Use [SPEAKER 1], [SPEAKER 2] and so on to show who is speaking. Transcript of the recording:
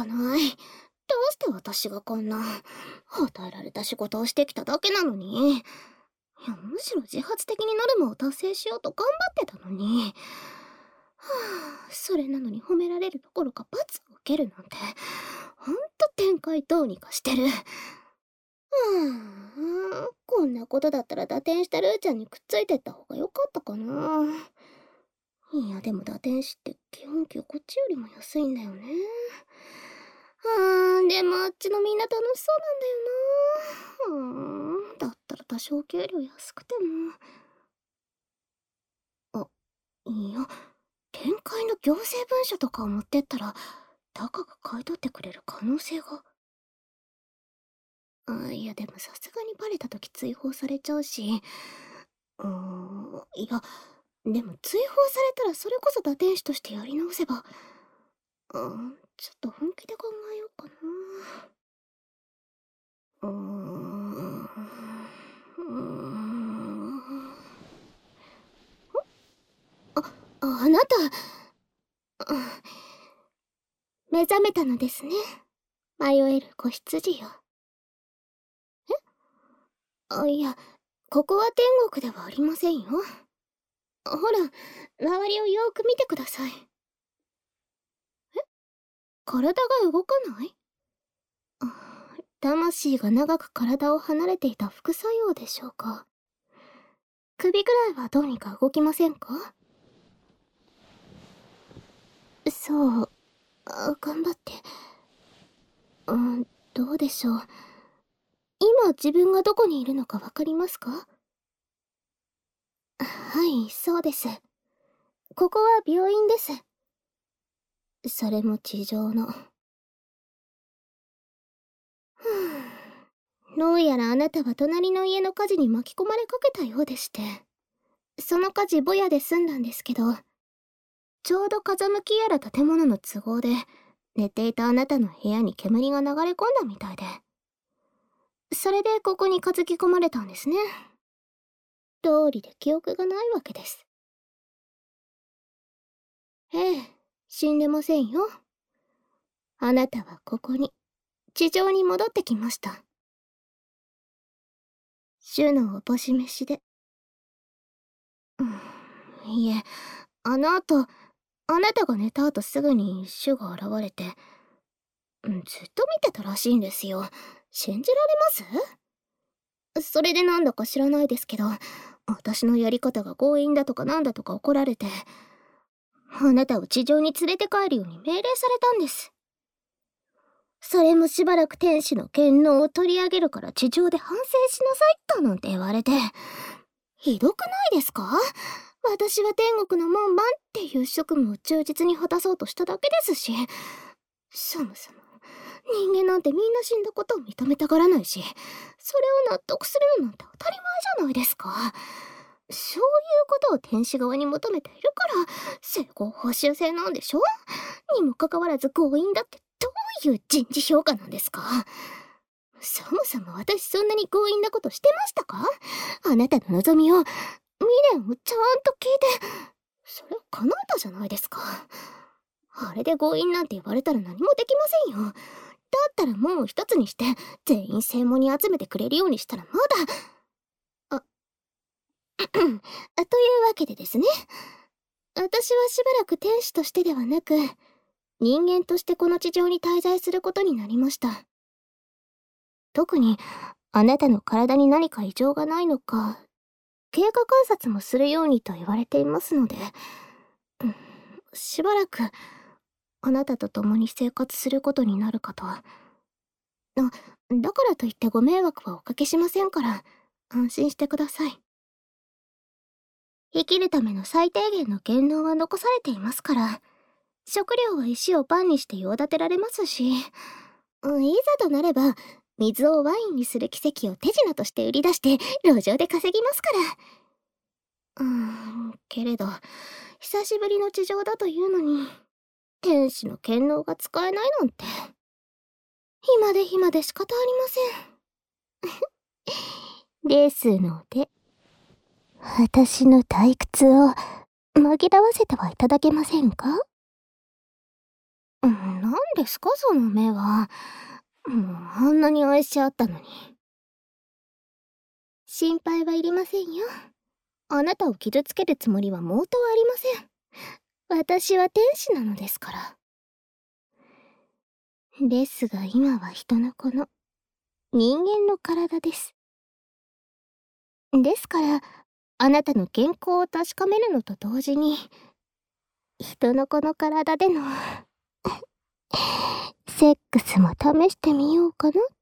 [SPEAKER 1] かない。どうして私がこんな、与えられた仕事をしてきただけなのに。いや、むしろ自発的にノルマを達成しようと頑張ってたのに。それなのに褒められるどころか罰を受けるなんて、ほんと展開どうにかしてる。こんなことだったら打点したルーちゃんにくっついてった方が良かったかな。いや、でも打点師って基本給こっちよりも安いんだよね。でもあっちのみんな楽しそうなんだよな。だったら多少給料安くても。いや、見解の行政文書とかを持ってったら、タカが買い取ってくれる可能性が。いやでもさすがにバレた時追放されちゃうし。いや、でも追放されたらそれこそ打天使としてやり直せば。ちょっと本気で考えようかな。あなた、目覚めたのですね。迷える子羊よ。いや、ここは天国ではありませんよ。ほら、周りをよーく見てください。体が動かない？魂が長く体を離れていた副作用でしょうか。首ぐらいはどうにか動きませんか？そう、頑張って。どうでしょう。今自分がどこにいるのかわかりますか？はい、そうです。ここは病院です。それも地上の。どうやらあなたは隣の家の火事に巻き込まれかけたようでして。その火事ぼやで済んだんですけど、ちょうど風向きやら建物の都合で、寝ていたあなたの部屋に煙が流れ込んだみたいで。それでここに担ぎ込まれたんですね。道理で記憶がないわけです。ええ、死んでませんよ。あなたはここに、地上に戻ってきました。主のおぼし飯で。いえ、あの後、あなたが寝た後すぐに主が現れて、ずっと見てたらしいんですよ。信じられます？それでなんだか知らないですけど、私のやり方が強引だとかなんだとか怒られて、あなたを地上に連れて帰るように命令されたんです。それもしばらく天使の権能を取り上げるから地上で反省しなさいとなんて言われて、ひどくないですか？私は天国の門番っていう職務を忠実に果たそうとしただけですし、そもそも人間なんてみんな死んだことを認めたがらないし、それを納得するのなんて当たり前じゃないですか。そういうことを天使側に求めているから成功報酬制なんでしょ？にもかかわらず強引だってどういう人事評価なんですか？そもそも私そんなに強引なことしてましたか？あなたの望みを、未練をちゃんと聞いて、それを叶えたじゃないですか。あれで強引なんて言われたら何もできませんよ。だったらもう一つにして全員正門に集めてくれるようにしたらまだ。というわけでですね。私はしばらく天使としてではなく、人間としてこの地上に滞在することになりました。特に、あなたの体に何か異常がないのか、経過観察もするようにと言われていますので、しばらく、あなたと共に生活することになるかと。だからといってご迷惑はおかけしませんから、安心してください。生きるための最低限の言能は残されていますから、食料は石をパンにして用立てられますし、いざとなれば、水をワインにする奇跡を手品として売り出して路上で稼ぎますから。けれど、久しぶりの地上だというのに、天使の権能が使えないなんて。暇で暇で仕方ありません。ですので、私の退屈を紛らわせてはいただけませんか？ 何ですかその目は。もうあんなに愛し合ったのに。心配はいりませんよ。あなたを傷つけるつもりは毛頭ありません。私は天使なのですから。ですが今は人の子の人間の体です。ですからあなたの健康を確かめるのと同時に人の子の体でのセックスも試してみようかな